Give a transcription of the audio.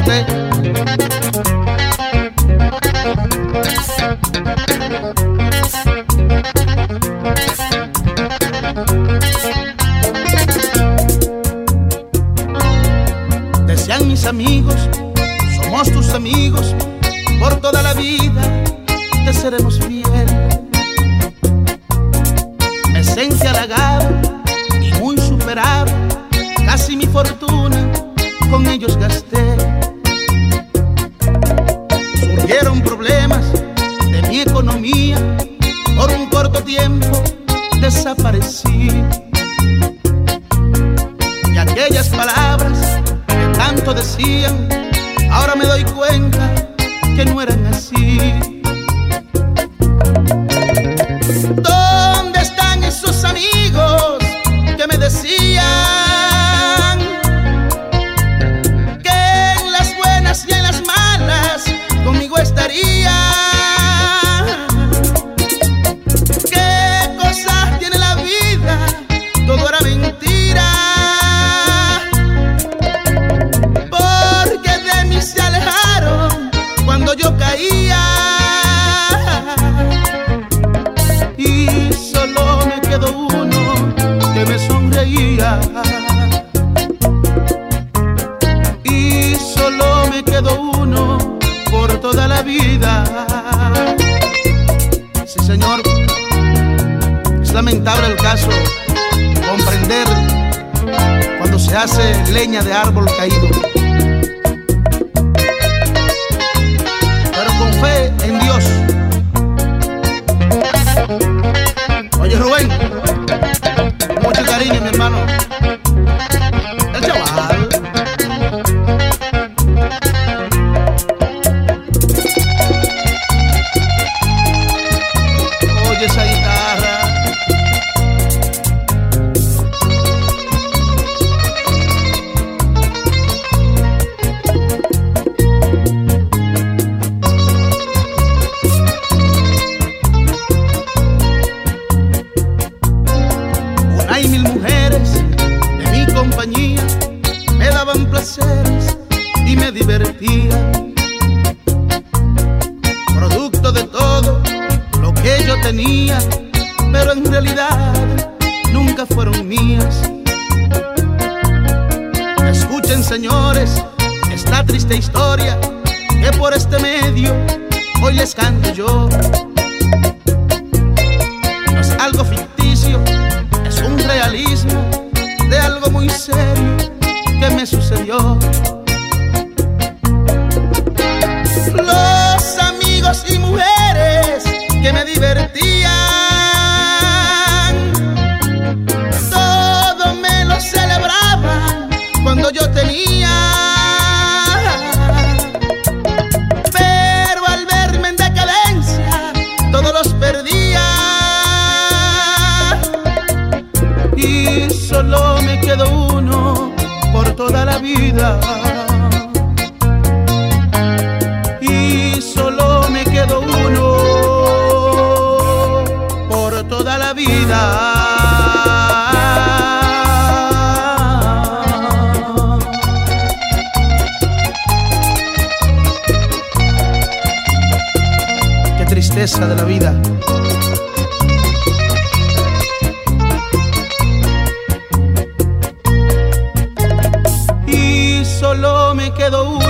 usted. Decían mis amigos, somos tus amigos, por toda la vida te seremos fiel. Me sentí halagado y muy superado, casi mi fortuna con ellos gasté. Surgieron problemas de mi economía, por un corto tiempo desaparecí. Y aquellas palabras que tanto decían, ahora me doy cuenta que no eran así. ¿Dónde están esos amigos que me decían que en las buenas y en las malas conmigo estarían? ¿Qué cosas tiene la vida? Todo era mentira, porque de mí se alejaron cuando yo caía. Y solo me quedó uno que me sonreía. Y solo me quedó uno por toda la vida. Sí, señor, es lamentable el caso, comprender cuando se hace leña de árbol caído. Pero con fe en Dios. Oye, Rubén, mucho cariño, mi hermano. El chaval. Oye esa guitarra. Hay 1000 mujeres de mi compañía, me daban placeres y me divertían. Producto de todo lo que yo tenía, pero en realidad nunca fueron mías. Escuchen, señores, esta triste historia que por este medio hoy les canto yo. No es algo ficticio, es un realismo de algo muy serio que me sucedió. Los amigos y mujeres que me divertían, todo me lo celebraban cuando yo tenía. Pero al verme en decadencia, todos los perdía. Y solo me quedó uno por toda la vida. Y solo me quedó uno por toda la vida. Qué tristeza de la vida. Solo me quedó uno